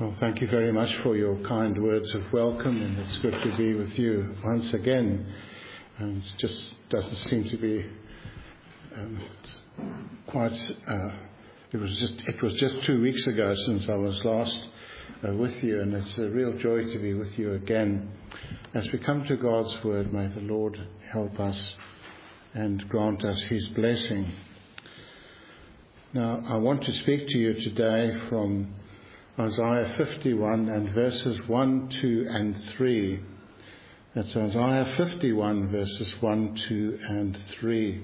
Well, thank you very much for your kind words of welcome, and it's good to be with you once again. And it just doesn't seem to be quite. It was just 2 weeks ago since I was last with you, and it's a real joy to be with you again. As we come to God's word, may the Lord help us and grant us His blessing. Now, I want to speak to you today from Isaiah 51 and verses 1, 2 and 3. That's Isaiah 51 verses 1, 2 and 3.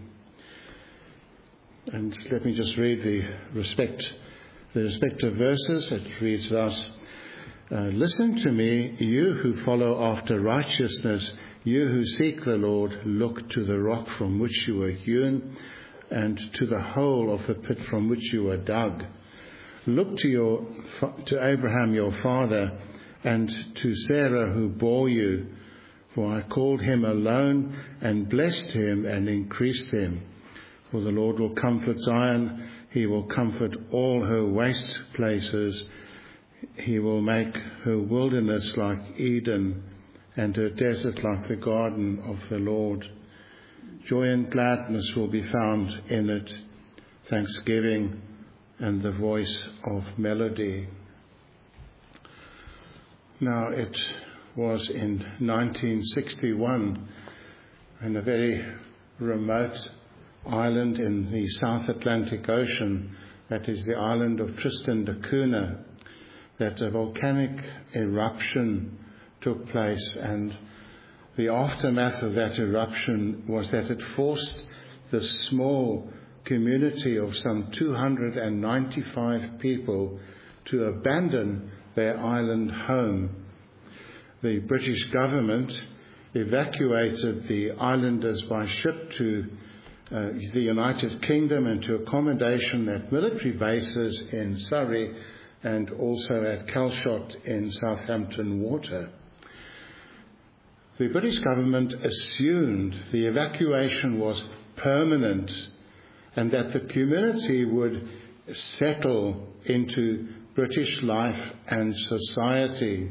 And let me just read the respective verses. It reads thus: Listen to me, you who follow after righteousness, you who seek the Lord, look to the rock from which you were hewn, and to the hole of the pit from which you were dug. Look to Abraham your father, and to Sarah who bore you, for I called him alone, and blessed him, and increased him. For the Lord will comfort Zion, He will comfort all her waste places. He will make her wilderness like Eden, and her desert like the garden of the Lord. Joy and gladness will be found in it, thanksgiving and the voice of melody. Now, it was in 1961, in a very remote island in the South Atlantic Ocean, that is the island of Tristan da Cunha, that a volcanic eruption took place, and the aftermath of that eruption was that it forced the small community of some 295 people to abandon their island home. The British government evacuated the islanders by ship to the United Kingdom and to accommodation at military bases in Surrey and also at Calshot in Southampton Water. The British government assumed the evacuation was permanent and that the community would settle into British life and society.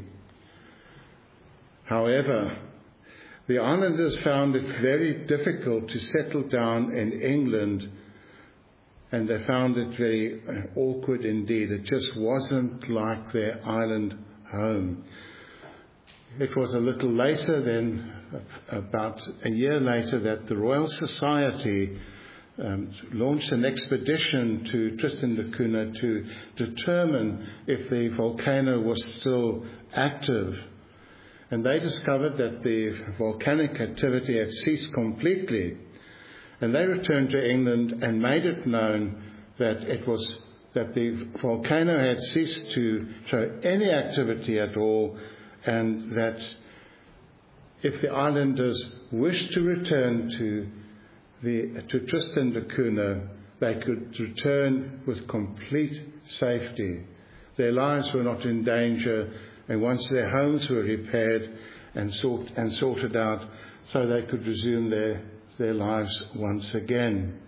However, the islanders found it very difficult to settle down in England, and they found it very awkward indeed. It just wasn't like their island home. It was a little later then, about a year later, that the Royal Society launched an expedition to Tristan da Cunha to determine if the volcano was still active. And they discovered that the volcanic activity had ceased completely. And they returned to England and made it known that the volcano had ceased to show any activity at all, and that if the islanders wished to return to Tristan da Cunha, they could return with complete safety. Their lives were not in danger, and once their homes were repaired and sorted out, so they could resume their lives once again.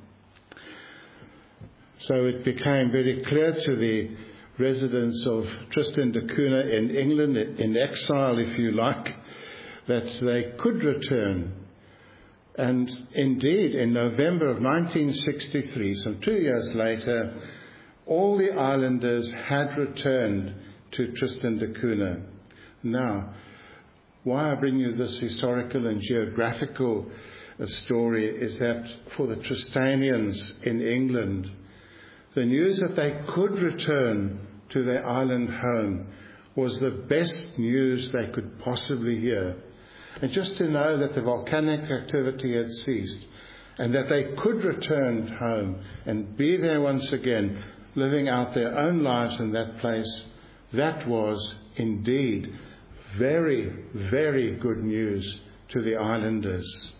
So it became very clear to the residents of Tristan da Cunha in England, in exile if you like, that they could return. And indeed, in November of 1963, some 2 years later, all the islanders had returned to Tristan da Cunha. Now, why I bring you this historical and geographical story is that for the Tristanians in England, the news that they could return to their island home was the best news they could possibly hear. And just to know that the volcanic activity had ceased and that they could return home and be there once again, living out their own lives in that place, that was indeed very, very good news to the islanders.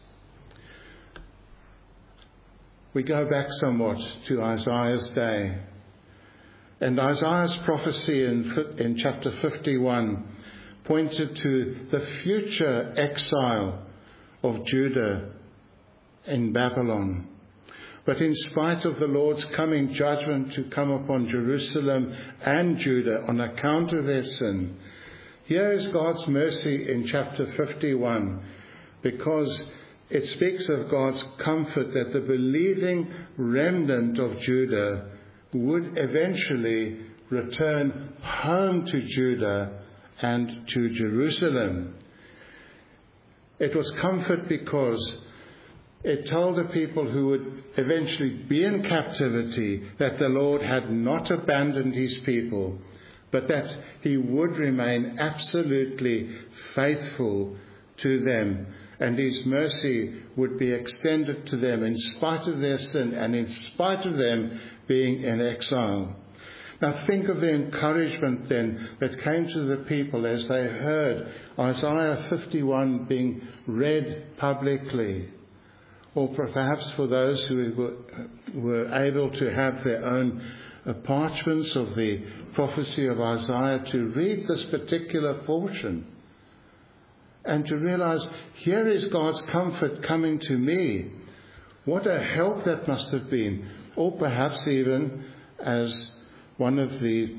We go back somewhat to Isaiah's day. And Isaiah's prophecy in chapter 51 pointed to the future exile of Judah in Babylon. But in spite of the Lord's coming judgment to come upon Jerusalem and Judah on account of their sin, here is God's mercy in chapter 51, because it speaks of God's comfort that the believing remnant of Judah would eventually return home to Judah and to Jerusalem. It was comfort because it told the people who would eventually be in captivity that the Lord had not abandoned his people, but that he would remain absolutely faithful to them, and his mercy would be extended to them in spite of their sin and in spite of them being in exile. Now think of the encouragement then that came to the people as they heard Isaiah 51 being read publicly, or perhaps for those who were able to have their own parchments of the prophecy of Isaiah to read this particular portion and to realize, here is God's comfort coming to me. What a help that must have been. Or perhaps even as one of the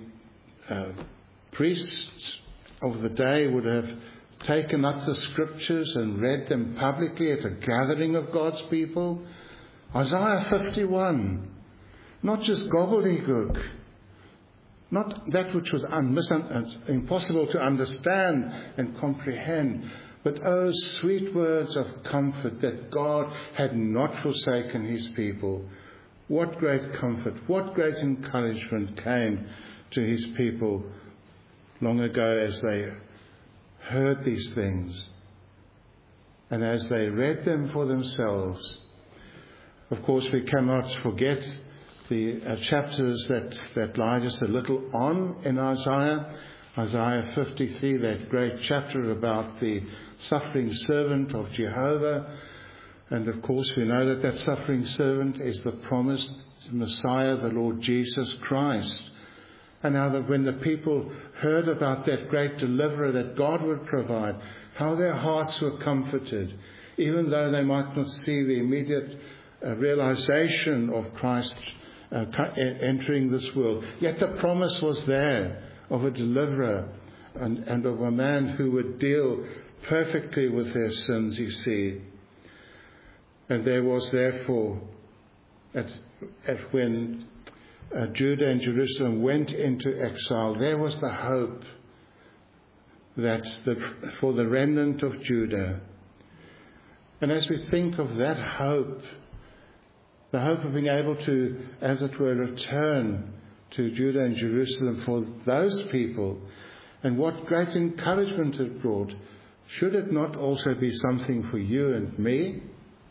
priests of the day would have taken up the scriptures and read them publicly at a gathering of God's people. Isaiah 51, not just gobbledygook, not that which was impossible to understand and comprehend, but oh, sweet words of comfort that God had not forsaken his people. What great comfort, what great encouragement came to his people long ago as they heard these things and as they read them for themselves. Of course, we cannot forget the chapters that lie just a little on in Isaiah 53, that great chapter about the suffering servant of Jehovah. And of course, we know that suffering servant is the promised Messiah, the Lord Jesus Christ. And how that when the people heard about that great deliverer that God would provide, how their hearts were comforted, even though they might not see the immediate realization of Christ entering this world. Yet the promise was there of a deliverer and of a man who would deal perfectly with their sins, you see. And there was therefore, when Judah and Jerusalem went into exile, there was the hope that for the remnant of Judah. And as we think of that hope, the hope of being able to, as it were, return to Judah and Jerusalem for those people, and what great encouragement it brought, should it not also be something for you and me?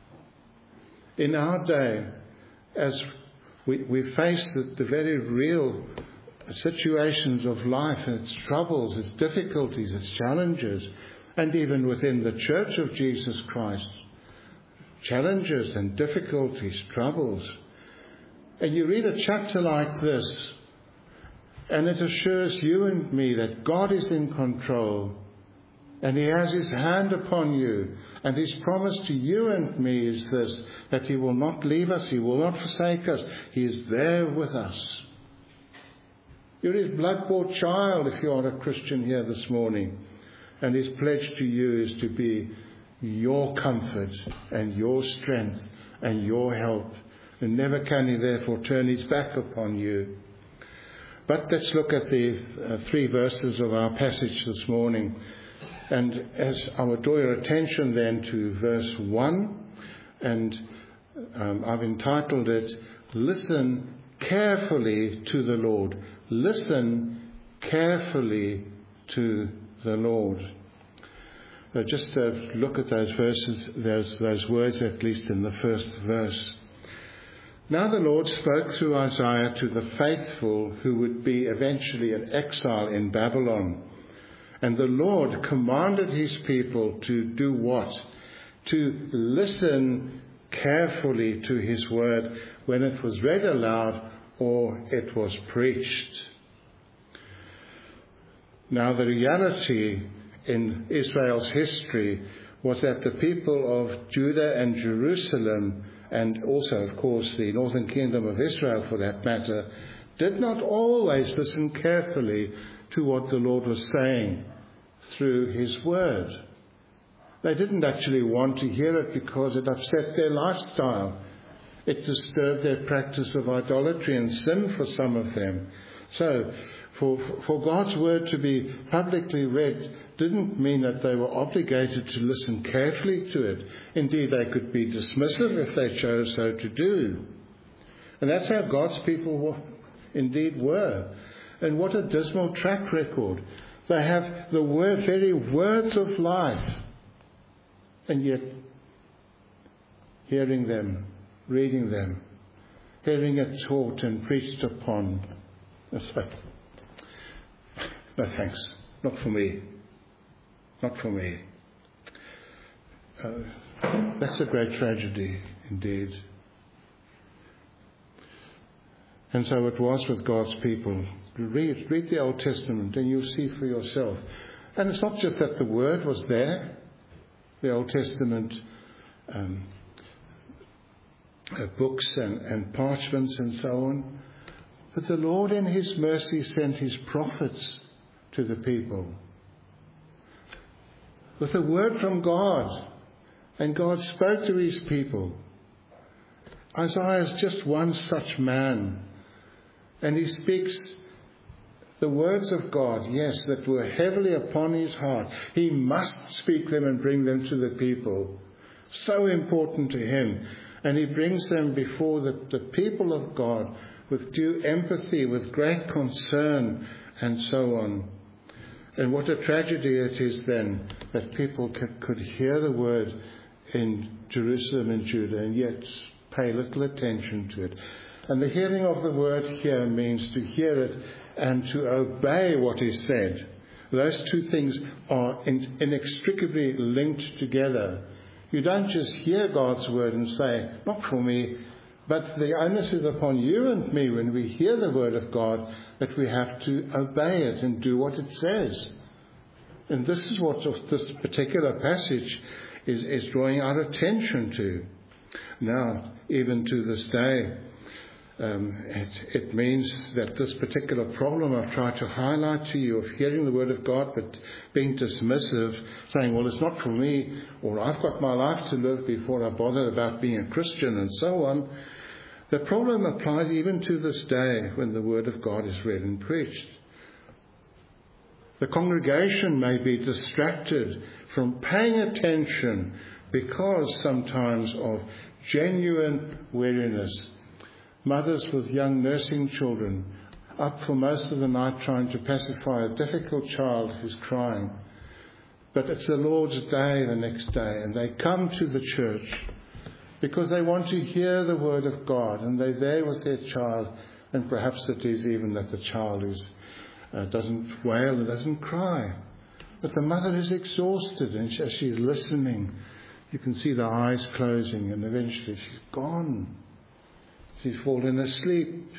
In our day, as we face the very real situations of life and its troubles, its difficulties, its challenges, and even within the Church of Jesus Christ, challenges and difficulties, troubles. And you read a chapter like this, and it assures you and me that God is in control, and he has his hand upon you. And his promise to you and me is this, that he will not leave us, he will not forsake us. He is there with us. You're his blood-bought child if you are a Christian here this morning. And his pledge to you is to be your comfort and your strength and your help. And never can he therefore turn his back upon you. But let's look at the 3 verses of our passage this morning. And as I would draw your attention then to verse 1, and I've entitled it, Listen Carefully to the Lord. Listen carefully to the Lord. Just look at those verses, those words at least in the first verse. Now the Lord spoke through Isaiah to the faithful who would be eventually in exile in Babylon. And the Lord commanded his people to do what? To listen carefully to his word when it was read aloud or it was preached. Now the reality in Israel's history was that the people of Judah and Jerusalem and also, of course, the northern kingdom of Israel, for that matter, did not always listen carefully to what the Lord was saying through his word. They didn't actually want to hear it because it upset their lifestyle. It disturbed their practice of idolatry and sin for some of them. So, for God's word to be publicly read didn't mean that they were obligated to listen carefully to it. Indeed, they could be dismissive if they chose so to do. And that's how God's people indeed were. And what a dismal track record. They have the very words of life. And yet, hearing them, reading them, hearing it taught and preached upon, it's like, no thanks, not for me, not for me. That's a great tragedy indeed. And so it was with God's people. Read the Old Testament and you'll see for yourself. And it's not just that the word was there, the Old Testament books and parchments and so on, but the Lord in his mercy sent his prophets to the people with a word from God, and God spoke to his people. Isaiah is just one such man, and he speaks the words of God, yes, that were heavily upon his heart. He must speak them and bring them to the people. So important to him. And he brings them before the people of God with due empathy, with great concern, and so on. And what a tragedy it is then that people could hear the word in Jerusalem and Judah and yet pay little attention to it. And the hearing of the word here means to hear it and to obey what is said. Those two things are inextricably linked together. You don't just hear God's word and say, not for me, but the onus is upon you and me when we hear the word of God that we have to obey it and do what it says. And this is what this particular passage is drawing our attention to. Now, even to this day, it means that this particular problem I've tried to highlight to you of hearing the word of God but being dismissive, saying, well, it's not for me, or I've got my life to live before I bother about being a Christian and so on. The problem applies even to this day when the word of God is read and preached. The congregation may be distracted from paying attention because sometimes of genuine weariness. Mothers with young nursing children up for most of the night trying to pacify a difficult child who's crying. But it's the Lord's day the next day, and they come to the church because they want to hear the word of God, and they're there with their child, and perhaps it is even that the child doesn't wail and doesn't cry. But the mother is exhausted, and as she's listening, you can see the eyes closing, and eventually she's gone. She's fallen asleep.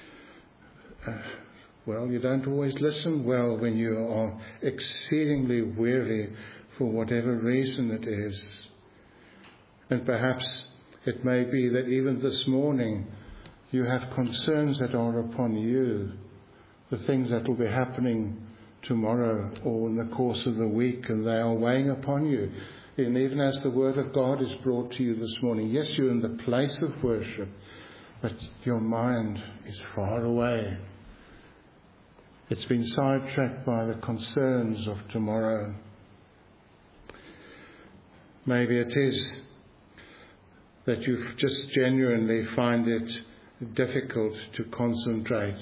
Well, you don't always listen well when you are exceedingly weary for whatever reason it is. And perhaps it may be that even this morning you have concerns that are upon you, the things that will be happening tomorrow or in the course of the week, and they are weighing upon you. And even as the word of God is brought to you this morning, yes, you're in the place of worship, but your mind is far away. It's been sidetracked by the concerns of tomorrow. Maybe it is that you just genuinely find it difficult to concentrate.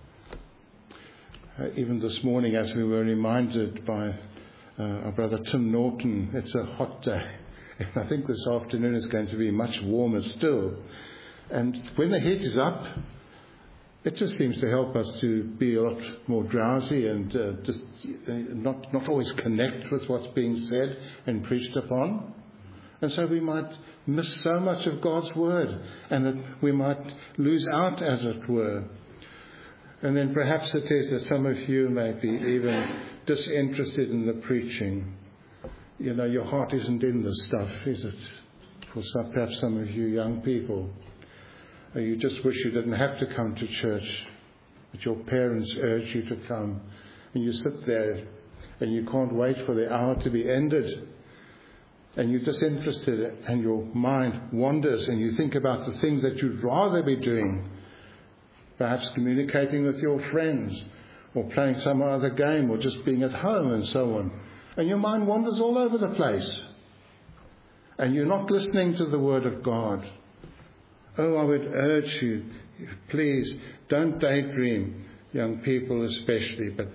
Even this morning, as we were reminded by our brother Tim Norton, it's a hot day. And I think this afternoon is going to be much warmer still. And when the heat is up, it just seems to help us to be a lot more drowsy and just not always connect with what's being said and preached upon. And so we might miss so much of God's word, and that we might lose out, as it were. And then perhaps it is that some of you may be even disinterested in the preaching. You know, your heart isn't in this stuff, is it? for perhaps some of you young people. You just wish you didn't have to come to church, but your parents urge you to come, and you sit there and you can't wait for the hour to be ended, and you're disinterested and your mind wanders and you think about the things that you'd rather be doing, perhaps communicating with your friends or playing some other game or just being at home and so on, and your mind wanders all over the place and you're not listening to the Word of God. Oh, I would urge you, please don't daydream, young people especially, but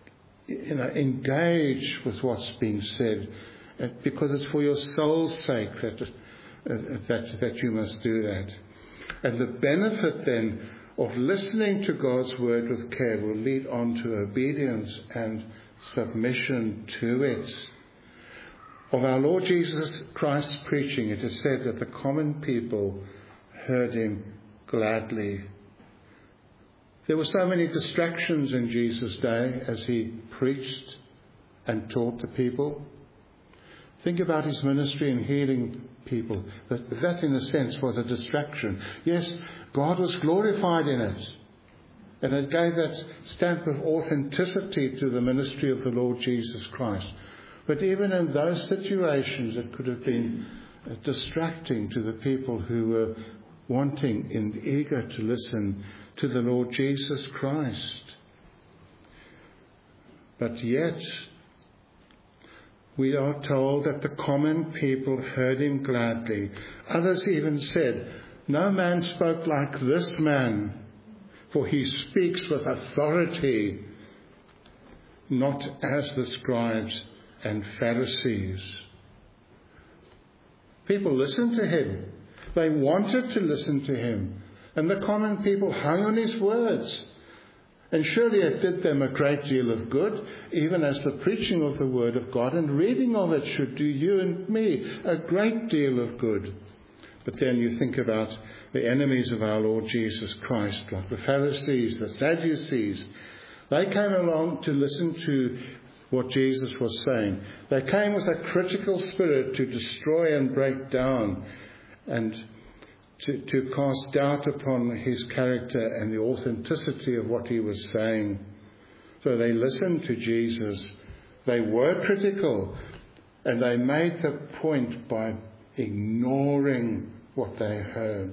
engage with what's being said, because it's for your soul's sake that you must do that. And the benefit then of listening to God's Word with care will lead on to obedience and submission to it. Of our Lord Jesus Christ's preaching, it is said that the common people heard him gladly. There were so many distractions in Jesus' day as he preached and taught the people. Think about his ministry in healing people. That in a sense was a distraction. Yes, God was glorified in it. And it gave that stamp of authenticity to the ministry of the Lord Jesus Christ. But even in those situations, it could have been distracting to the people who were wanting and eager to listen to the Lord Jesus Christ. But yet, we are told that the common people heard him gladly. Others even said, "No man spoke like this man, for he speaks with authority, not as the scribes and Pharisees." People listened to him. They wanted to listen to him. And the common people hung on his words. And surely it did them a great deal of good, even as the preaching of the Word of God and reading of it should do you and me a great deal of good. But then you think about the enemies of our Lord Jesus Christ, like the Pharisees, the Sadducees. They came along to listen to what Jesus was saying. They came with a critical spirit to destroy and break down and to cast doubt upon his character and the authenticity of what he was saying. So they listened to Jesus. They were critical, and they made the point by ignoring what they heard.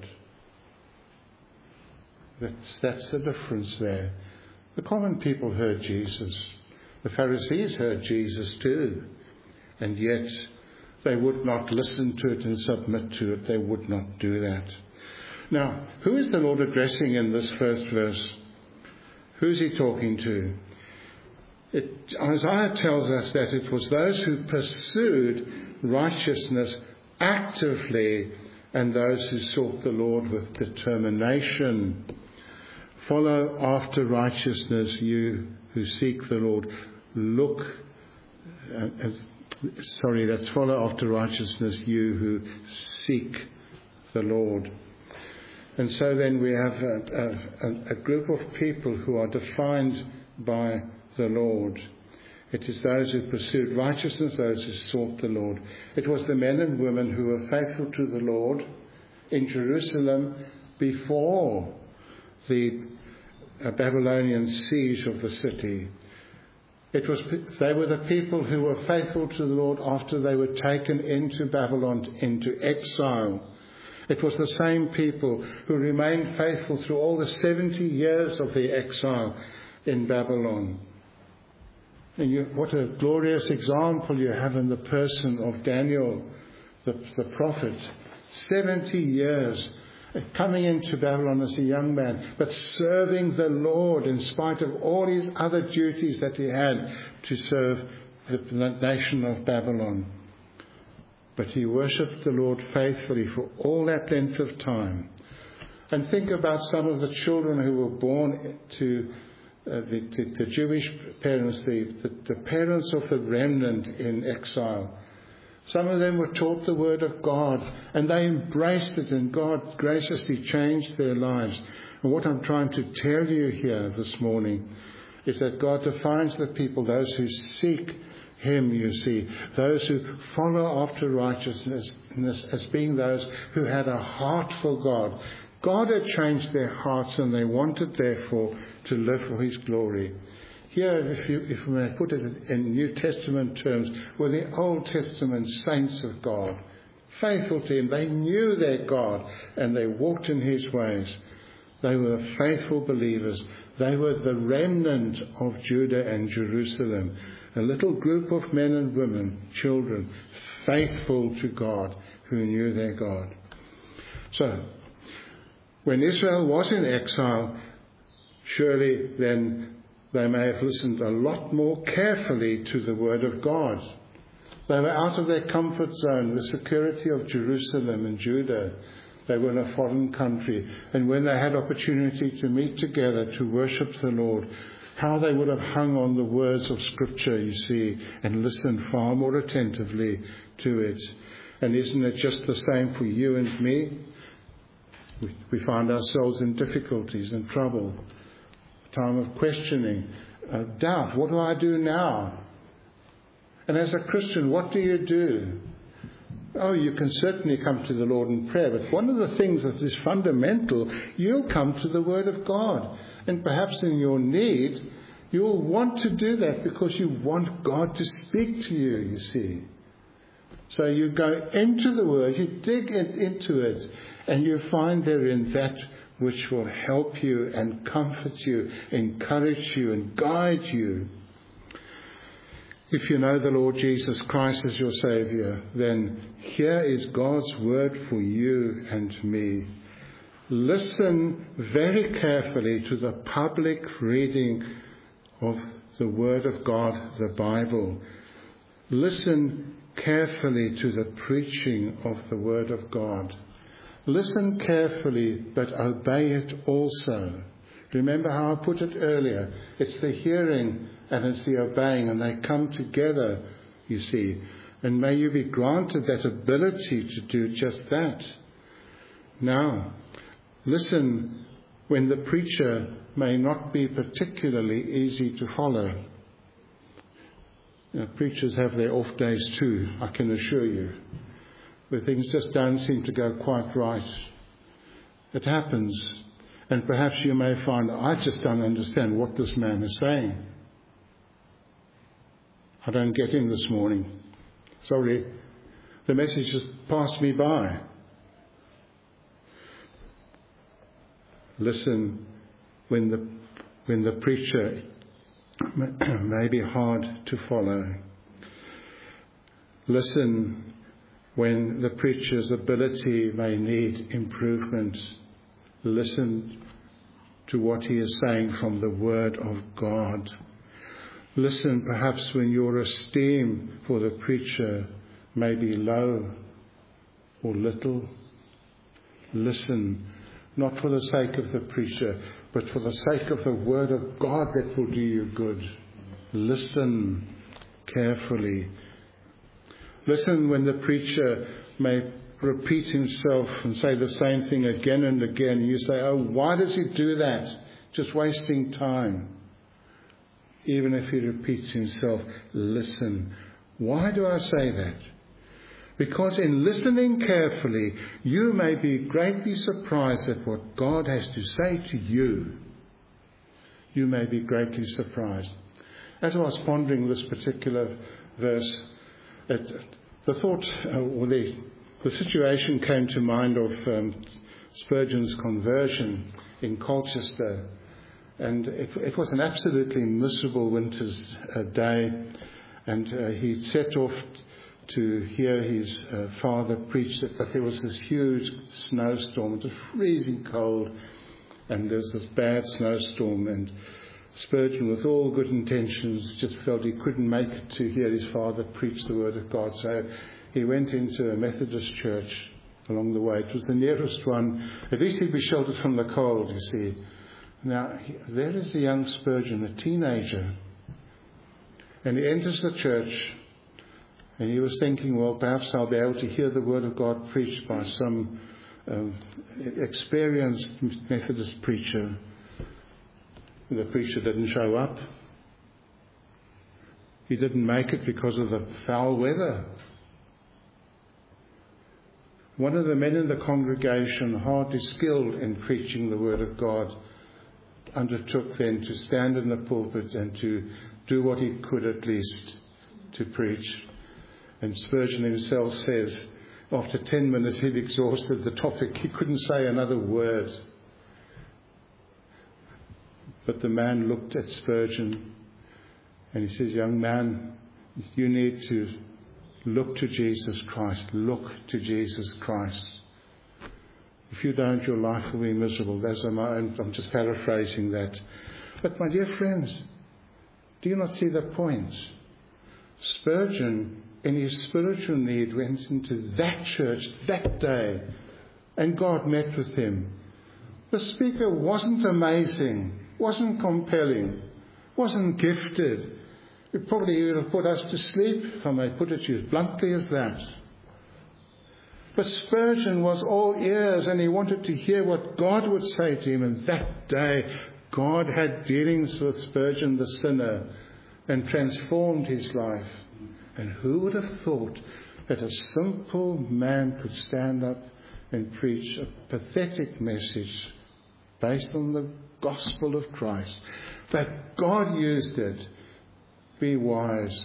That's the difference there. The common people heard Jesus. The Pharisees heard Jesus too, and yet they would not listen to it and submit to it. They would not do that. Now, who is the Lord addressing in this first verse? Who's he talking to? Isaiah tells us that it was those who pursued righteousness actively and those who sought the Lord with determination. Follow after righteousness, you who seek the Lord. Follow after righteousness, you who seek the Lord. And so then we have a group of people who are defined by the Lord. It is those who pursued righteousness, those who sought the Lord. It was the men and women who were faithful to the Lord in Jerusalem before the Babylonian siege of the city. They were the people who were faithful to the Lord after they were taken into Babylon, into exile. It was the same people who remained faithful through all the 70 years of the exile in Babylon. And what a glorious example you have in the person of Daniel, the prophet. 70 years coming into Babylon as a young man, but serving the Lord in spite of all his other duties that he had to serve the nation of Babylon. But he worshipped the Lord faithfully for all that length of time. And think about some of the children who were born to the Jewish parents, the parents of the remnant in exile. Some of them were taught the Word of God, and they embraced it, and God graciously changed their lives. And what I'm trying to tell you here this morning is that God defines the people, those who seek Him, you see. Those who follow after righteousness as being those who had a heart for God. God had changed their hearts, and they wanted, therefore, to live for His glory. Here, if we may put it in New Testament terms, were the Old Testament saints of God, faithful to Him. They knew their God, and they walked in His ways. They were faithful believers. They were the remnant of Judah and Jerusalem, a little group of men and women, children, faithful to God, who knew their God. So, when Israel was in exile, surely then they may have listened a lot more carefully to the word of God. They were out of their comfort zone, the security of Jerusalem and Judah. They were in a foreign country. And when they had opportunity to meet together to worship the Lord, how they would have hung on the words of Scripture, you see, and listened far more attentively to it. And isn't it just the same for you and me? We find ourselves in difficulties and trouble, a time of questioning, doubt. What do I do now? And as a Christian, what do you do? Oh, you can certainly come to the Lord in prayer, but one of the things that is fundamental, you'll come to the Word of God. And perhaps in your need, you'll want to do that because you want God to speak to you, you see. So you go into the Word, you dig into it, and you find therein that which will help you and comfort you, encourage you and guide you. If you know the Lord Jesus Christ as your Saviour, then here is God's word for you and me. Listen very carefully to the public reading of the Word of God, the Bible. Listen carefully to the preaching of the Word of God. Listen carefully, but obey it also. Remember how I put it earlier. It's the hearing and it's the obeying, and they come together, you see. And may you be granted that ability to do just that. Now, listen when the preacher may not be particularly easy to follow. You know, preachers have their off days too, I can assure you, where things just don't seem to go quite right. It happens. And perhaps you may find, I just don't understand what this man is saying. I don't get him this morning. Sorry, the message just passed me by. Listen when the preacher may be hard to follow. Listen when the preacher's ability may need improvement. Listen to what he is saying from the Word of God. Listen perhaps when your esteem for the preacher may be low or little. Listen, not for the sake of the preacher, but for the sake of the Word of God that will do you good. Listen carefully. Listen when the preacher may repeat himself and say the same thing again and again. You say, oh, why does he do that? Just wasting time. Even if he repeats himself, listen. Why do I say that? Because in listening carefully, you may be greatly surprised at what God has to say to you. You may be greatly surprised. As I was pondering this particular verse, the thought, or the situation came to mind of Spurgeon's conversion in Colchester. And it was an absolutely miserable winter's day. And he set off to hear his father preach it. But there was this huge snowstorm. It was freezing cold. And there was this bad snowstorm. And Spurgeon, with all good intentions, just felt he couldn't make it to hear his father preach the Word of God. So he went into a Methodist church along the way. It was the nearest one. At least he'd be sheltered from the cold, you see. Now, there is a young Spurgeon, a teenager. And he enters the church. And he was thinking, well, perhaps I'll be able to hear the Word of God preached by some experienced Methodist preacher. The preacher didn't show up. He didn't make it because of the foul weather. One of the men in the congregation, hardly skilled in preaching the word of God, undertook then to stand in the pulpit and to do what he could at least to preach. And Spurgeon himself says, after 10 minutes he'd exhausted the topic. He couldn't say another word. But the man looked at Spurgeon and he says, young man, you need to look to Jesus Christ. Look to Jesus Christ. If you don't, your life will be miserable. I'm just paraphrasing that. But my dear friends, do you not see the point? Spurgeon, in his spiritual need, went into that church that day, and God met with him. The speaker wasn't amazing, wasn't compelling, wasn't gifted. It probably would have put us to sleep, if I may put it to you as bluntly as that. But Spurgeon was all ears, and he wanted to hear what God would say to him. And that day, God had dealings with Spurgeon the sinner and transformed his life. And who would have thought that a simple man could stand up and preach a pathetic message based on the gospel of Christ? That God used it. Be wise.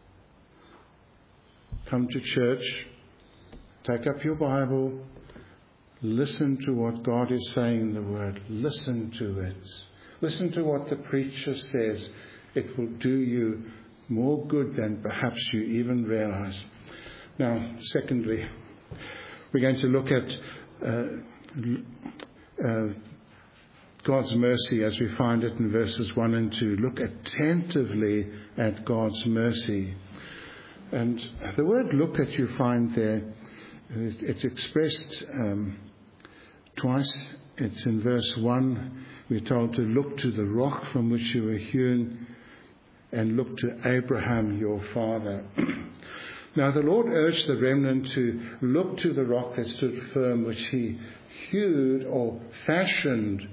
Come to church. Take up your Bible. Listen to what God is saying in the Word. Listen to it. Listen to what the preacher says. It will do you more good than perhaps you even realize. Now, secondly, we're going to look at God's mercy as we find it in verses 1 and 2. Look attentively at God's mercy. And the word look that you find there, it's expressed twice. It's in verse 1. We're told to look to the rock from which you were hewn, and look to Abraham your father. Now the Lord urged the remnant to look to the rock that stood firm, which he hewed or fashioned,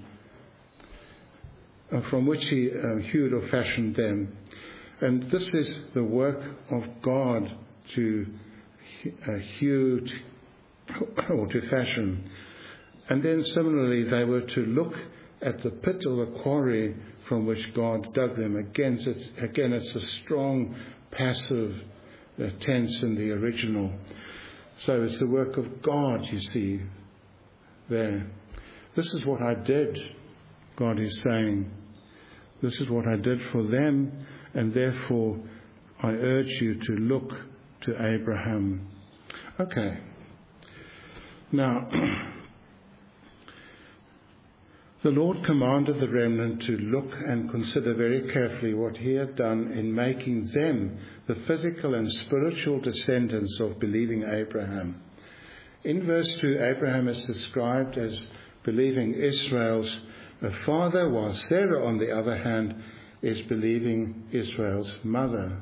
from which he hewed or fashioned them. And this is the work of God, to hew or to fashion. And then similarly they were to look at the pit or the quarry from which God dug them. Again, it's a strong passive tense in the original. So it's the work of God, you see, there. This is what I did, God is saying. This is what I did for them, and therefore I urge you to look to Abraham. Okay. Now, the Lord commanded the remnant to look and consider very carefully what he had done in making them the physical and spiritual descendants of believing Abraham. In verse 2, Abraham is described as believing Israel's father, while Sarah, on the other hand, is believing Israel's mother.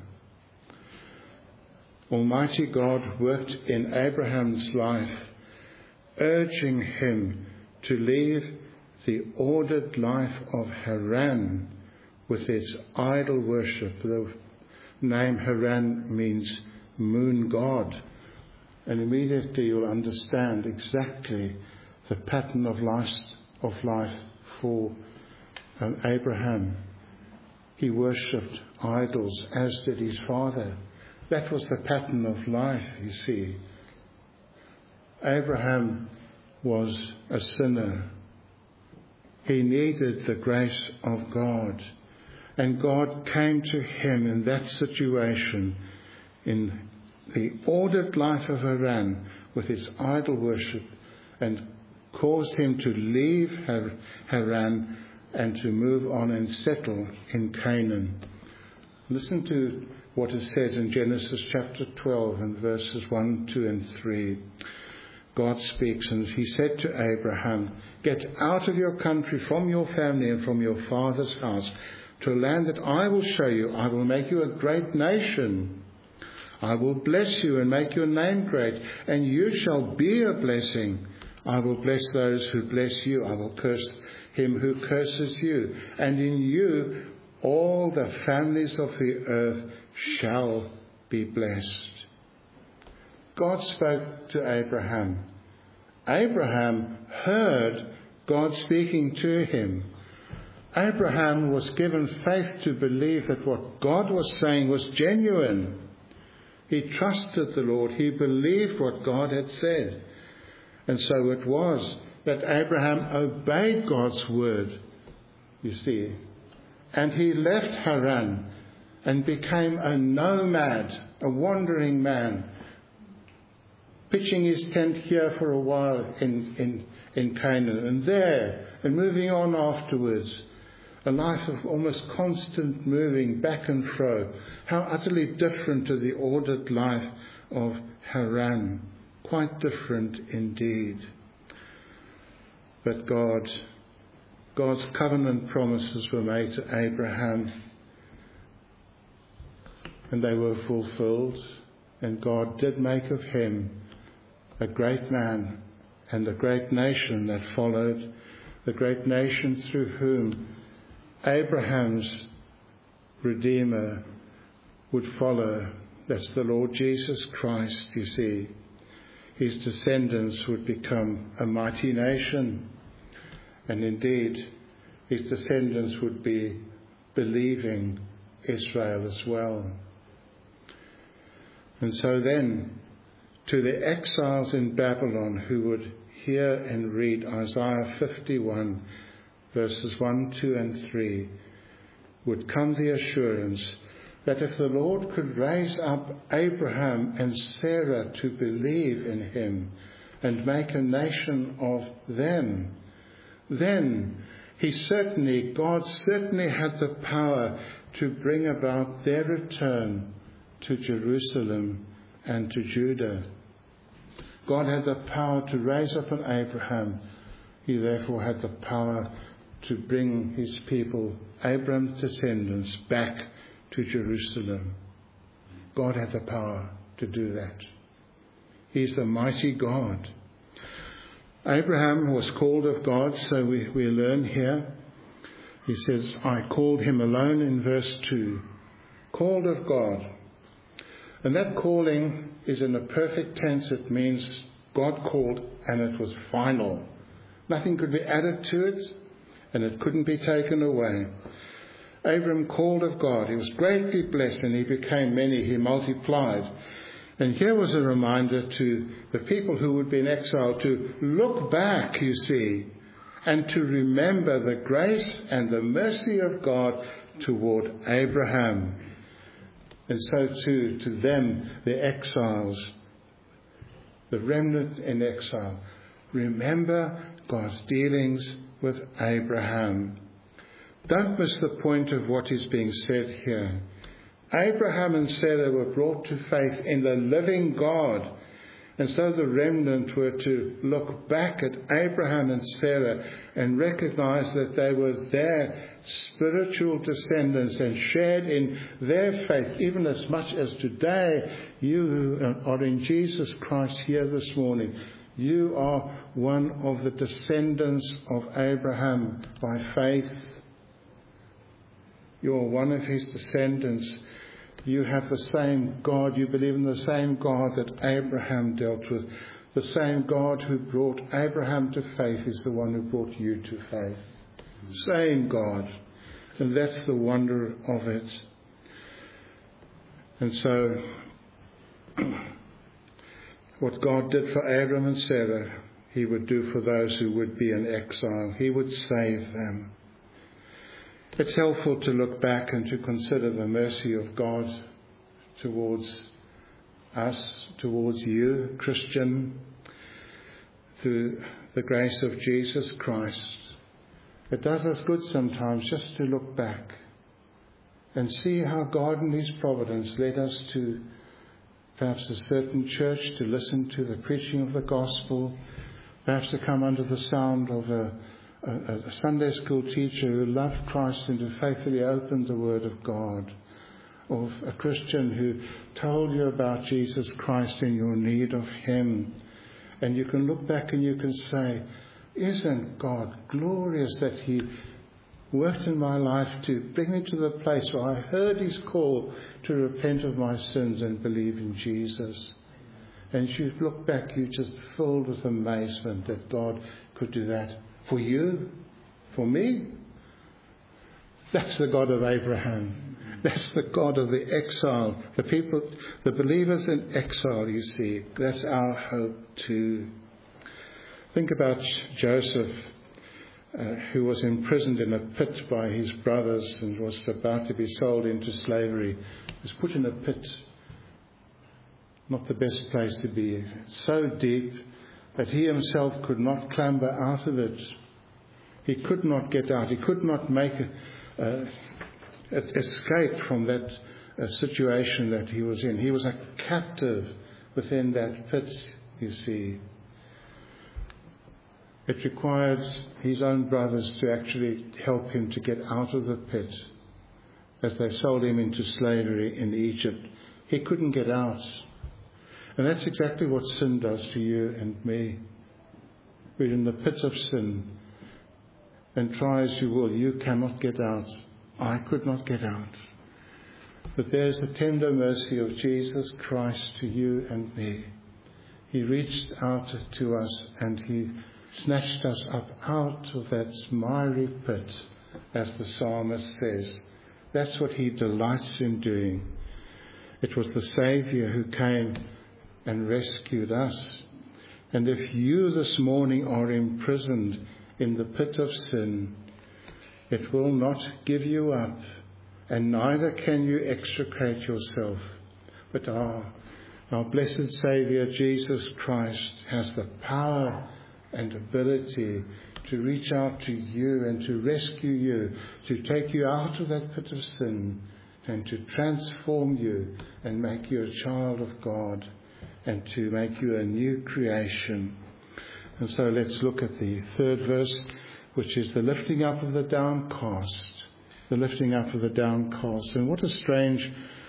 Almighty God worked in Abraham's life, urging him to leave the ordered life of Haran with its idol worship. The name Haran means moon god. And immediately you'll understand exactly the pattern of life for Abraham. He worshipped idols, as did his father. That was the pattern of life, you see. Abraham was a sinner. He needed the grace of God. And God came to him in that situation, in the ordered life of Haran with its idol worship, and caused him to leave Haran and to move on and settle in Canaan. Listen to what is said in Genesis chapter 12 and verses 1, 2 and 3. God speaks, and he said to Abraham, "Get out of your country, from your family and from your father's house, to a land that I will show you. I will make you a great nation. I will bless you and make your name great, and you shall be a blessing. I will bless those who bless you. I will curse him who curses you. And in you all the families of the earth shall be blessed. God spoke to Abraham. Abraham heard God speaking to him. Abraham was given faith to believe that what God was saying was genuine. He trusted the Lord. He believed what God had said. And so it was that Abraham obeyed God's word, you see. And he left Haran and became a nomad, a wandering man, pitching his tent here for a while in Canaan and there, and moving on afterwards. A life of almost constant moving back and fro. How utterly different to the ordered life of Haran. Quite different indeed. But God's covenant promises were made to Abraham, and they were fulfilled, and God did make of him a great man and a great nation that followed, the great nation through whom Abraham's Redeemer would follow. That's the Lord Jesus Christ, you see. His descendants would become a mighty nation. And indeed, his descendants would be believing Israel as well. And so then, to the exiles in Babylon who would hear and read Isaiah 51, verses 1, 2 and 3, would come the assurance that if the Lord could raise up Abraham and Sarah to believe in him and make a nation of them, then God certainly had the power to bring about their return to Jerusalem and to Judah. God had the power to raise up an Abraham. He therefore had the power to bring his people, Abraham's descendants, back to Jerusalem. God had the power to do that. He's the mighty God. Abraham was called of God, so we learn here. He says, I called him alone in verse 2. Called of God. And that calling is in a perfect tense. It means God called and it was final. Nothing could be added to it, and it couldn't be taken away. Abram called of God. He was greatly blessed, and he became many. He multiplied. And here was a reminder to the people who would be in exile to look back, you see, and to remember the grace and the mercy of God toward Abraham. And so too to them, the exiles, the remnant in exile. Remember God's dealings with Abraham. Don't miss the point of what is being said here. Abraham and Sarah were brought to faith in the living God. And so the remnant were to look back at Abraham and Sarah and recognize that they were their spiritual descendants and shared in their faith, even as much as today you who are in Jesus Christ here this morning. You are one of the descendants of Abraham by faith. You are one of his descendants. You have the same God. You believe in the same God that Abraham dealt with. The same God who brought Abraham to faith is the one who brought you to faith. Same God. And that's the wonder of it. And so, what God did for Abraham and Sarah, he would do for those who would be in exile. He would save them. It's helpful to look back and to consider the mercy of God towards us, towards you, Christian, through the grace of Jesus Christ. It does us good sometimes just to look back and see how God in his providence led us to perhaps a certain church, to listen to the preaching of the gospel, perhaps to come under the sound of a Sunday school teacher who loved Christ and who faithfully opened the Word of God, of a Christian who told you about Jesus Christ and your need of him. And you can look back and you can say, isn't God glorious that he worked in my life to bring me to the place where I heard his call to repent of my sins and believe in Jesus. And as you look back, you're just filled with amazement that God could do that for you, for me. That's the God of Abraham. That's the God of the exile. The people, the believers in exile, you see. That's our hope too. Think about Joseph, who was imprisoned in a pit by his brothers and was about to be sold into slavery. He was put in a pit. Not the best place to be. So deep that he himself could not clamber out of it. He could not get out. He could not make escape from that situation that he was in. He was a captive within that pit, you see. It required his own brothers to actually help him to get out of the pit as they sold him into slavery in Egypt. He couldn't get out. And that's exactly what sin does to you and me. We're in the pit of sin, and try as you will, you cannot get out. I could not get out. But there's the tender mercy of Jesus Christ to you and me. He reached out to us and he snatched us up out of that miry pit, as the psalmist says. That's what he delights in doing. It was the Saviour who came and rescued us. And if you this morning are imprisoned in the pit of sin, it will not give you up, and neither can you extricate yourself. But our blessed Saviour, Jesus Christ, has the power and ability to reach out to you and to rescue you, to take you out of that pit of sin and to transform you and make you a child of God and to make you a new creation. And so let's look at the third verse, which is the lifting up of the downcast. The lifting up of the downcast. And what a strange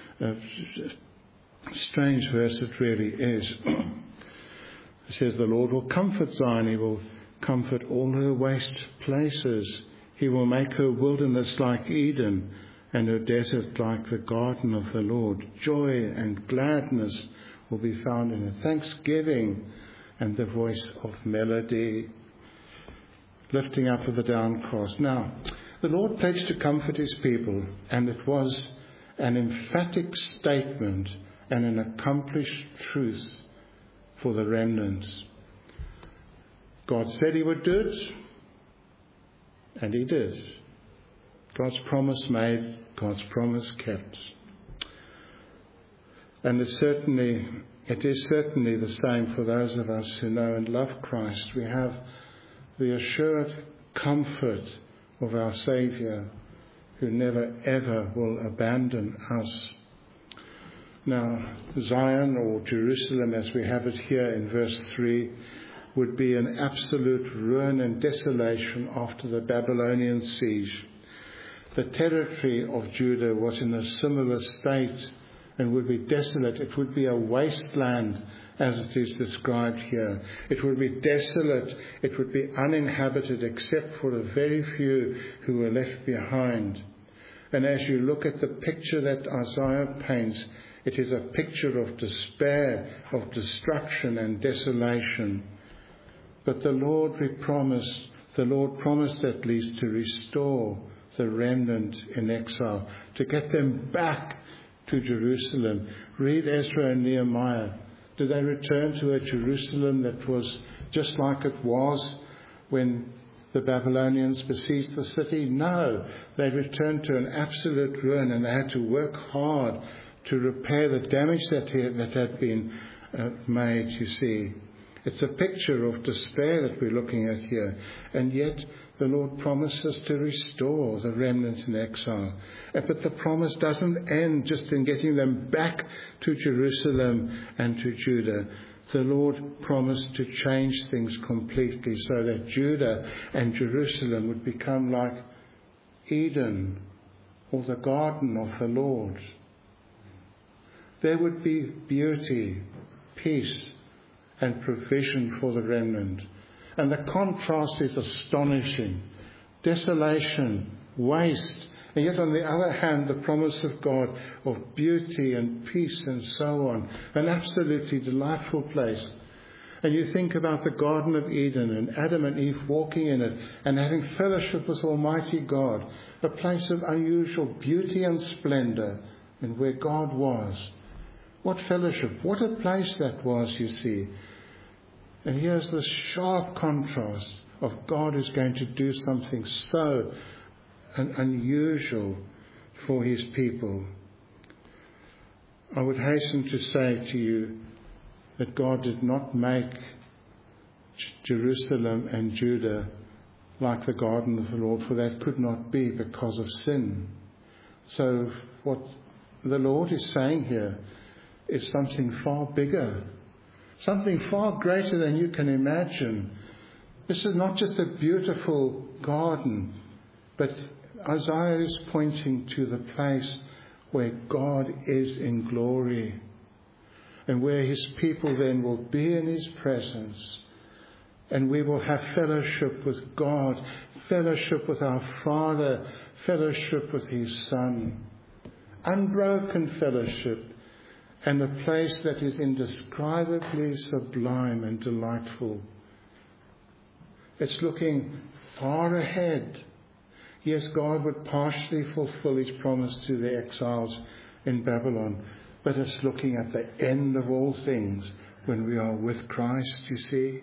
verse it really is. It says, the Lord will comfort Zion. He will comfort all her waste places. He will make her wilderness like Eden and her desert like the garden of the Lord. Joy and gladness will be found in her thanksgiving and the voice of melody. Lifting up of the downcast. Now, the Lord pledged to comfort his people, and it was an emphatic statement and an accomplished truth for the remnant. God said he would do it, and he did. God's promise made, God's promise kept. And it is certainly the same for those of us who know and love Christ. We have the assured comfort of our Saviour, who never ever will abandon us. Now, Zion, or Jerusalem as we have it here in verse 3, would be an absolute ruin and desolation after the Babylonian siege. The territory of Judah was in a similar state and would be desolate. It would be a wasteland as it is described here. It would be desolate. It would be uninhabited except for a very few who were left behind. And as you look at the picture that Isaiah paints, it is a picture of despair, of destruction and desolation. But the Lord promised at least to restore the remnant in exile, to get them back to Jerusalem. Read Ezra and Nehemiah. Did they return to a Jerusalem that was just like it was when the Babylonians besieged the city? No, they returned to an absolute ruin, and they had to work hard to repair the damage that had been made, you see. It's a picture of despair that we're looking at here. And yet the Lord promises to restore the remnant in exile. But the promise doesn't end just in getting them back to Jerusalem and to Judah. The Lord promised to change things completely so that Judah and Jerusalem would become like Eden, or the garden of the Lord. There would be beauty, peace, and provision for the remnant. And the contrast is astonishing. Desolation waste. And yet on the other hand, the promise of God of beauty and peace and so on. An absolutely delightful place. And you think about the Garden of Eden and Adam and Eve walking in it and having fellowship with Almighty God. A place of unusual beauty and splendor, and where God was. What fellowship, what a place that was, you see. And here's this sharp contrast of God who's going to do something so unusual for his people. I would hasten to say to you that God did not make Jerusalem and Judah like the garden of the Lord, for that could not be because of sin. So what the Lord is saying here is something far bigger, something far greater than you can imagine. This is not just a beautiful garden, but Isaiah is pointing to the place where God is in glory and where his people then will be in his presence, and we will have fellowship with God, fellowship with our Father, fellowship with his Son, unbroken fellowship, and a place that is indescribably sublime and delightful. It's looking far ahead. Yes, God would partially fulfill his promise to the exiles in Babylon, but it's looking at the end of all things when we are with Christ, you see.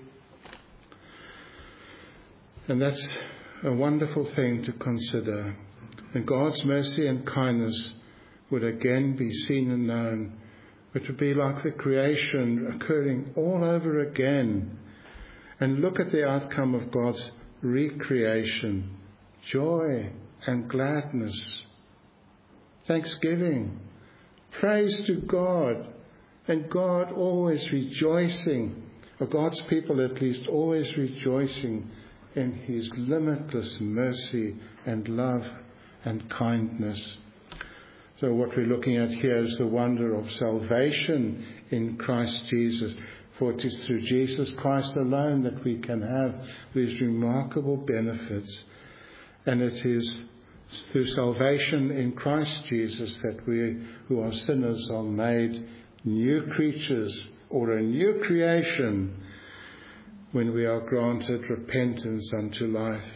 And that's a wonderful thing to consider. And God's mercy and kindness would again be seen and known. It would be like the creation occurring all over again. And look at the outcome of God's recreation. Joy and gladness. Thanksgiving. Praise to God. And God always rejoicing, or God's people at least, always rejoicing in his limitless mercy and love and kindness. So what we're looking at here is the wonder of salvation in Christ Jesus. For it is through Jesus Christ alone that we can have these remarkable benefits. And it is through salvation in Christ Jesus that we who are sinners are made new creatures or a new creation when we are granted repentance unto life.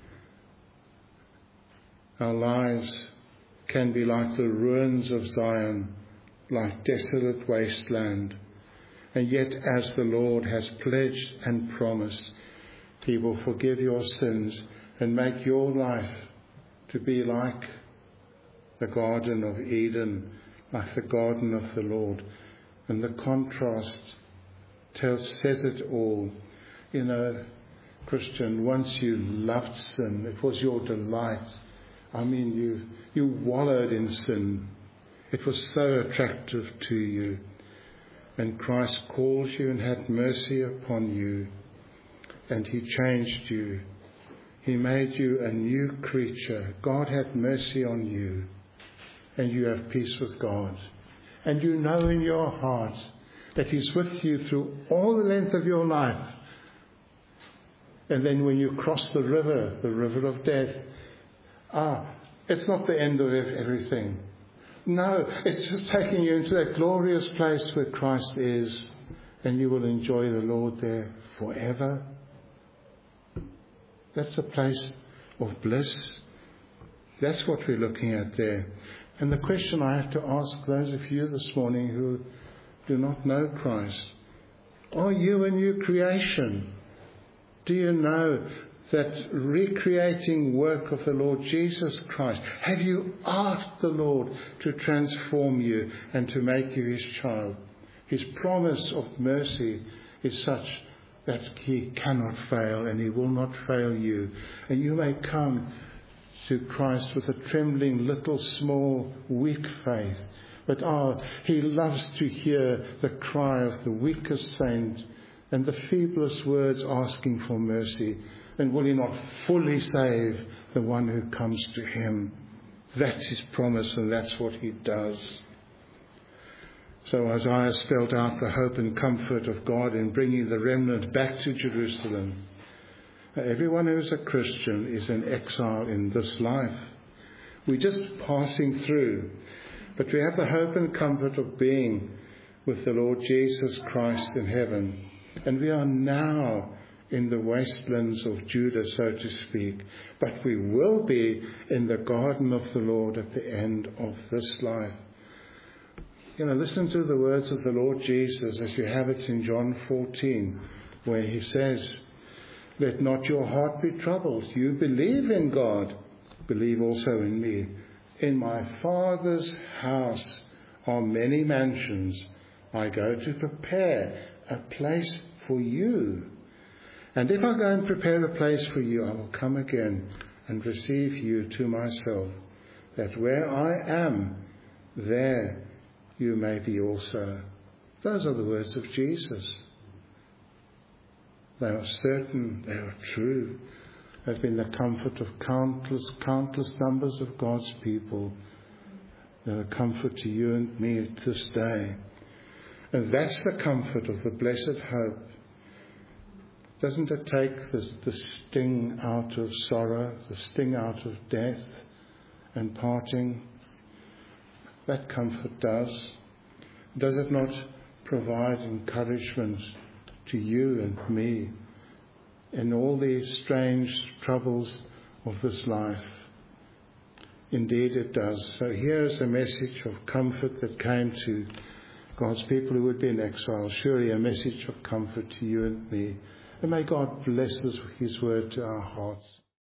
Our lives can be like the ruins of Zion, like desolate wasteland. And yet, as the Lord has pledged and promised, he will forgive your sins and make your life to be like the Garden of Eden, like the garden of the Lord. And the contrast says it all. You know, Christian, once you loved sin, it was your delight. I mean, you wallowed in sin. It was so attractive to you. And Christ called you and had mercy upon you. And he changed you. He made you a new creature. God had mercy on you. And you have peace with God. And you know in your heart that he's with you through all the length of your life. And then when you cross the river of death, it's not the end of everything. No, it's just taking you into that glorious place where Christ is, and you will enjoy the Lord there forever. That's a place of bliss. That's what we're looking at there. And the question I have to ask those of you this morning who do not know Christ, are you a new creation? Do you know that recreating work of the Lord Jesus Christ? Have you asked the Lord to transform you and to make you his child? His promise of mercy is such that he cannot fail, and he will not fail you. And you may come to Christ with a trembling, little, small, weak faith. But he loves to hear the cry of the weakest saint and the feeblest words asking for mercy. And will he not fully save the one who comes to him? That's his promise, and that's what he does. So Isaiah spelled out the hope and comfort of God in bringing the remnant back to Jerusalem. Everyone who is a Christian is in exile in this life. We're just passing through. But we have the hope and comfort of being with the Lord Jesus Christ in heaven. And we are now in the wastelands of Judah, so to speak. But we will be in the garden of the Lord at the end of this life. Listen to the words of the Lord Jesus as you have it in John 14, where he says, "Let not your heart be troubled. You believe in God, believe also in me. In my Father's house are many mansions. I go to prepare a place for you. And if I go and prepare a place for you, I will come again and receive you to myself, that where I am, there you may be also." Those are the words of Jesus. They are certain, they are true. They've been the comfort of countless numbers of God's people. They're a comfort to you and me this day. And that's the comfort of the blessed hope. Doesn't it take the sting out of sorrow, the sting out of death and parting? That comfort does. Does it not provide encouragement to you and me in all these strange troubles of this life? Indeed it does. So here is a message of comfort that came to God's people who would be in exile. Surely a message of comfort to you and me. And may God bless his word to our hearts.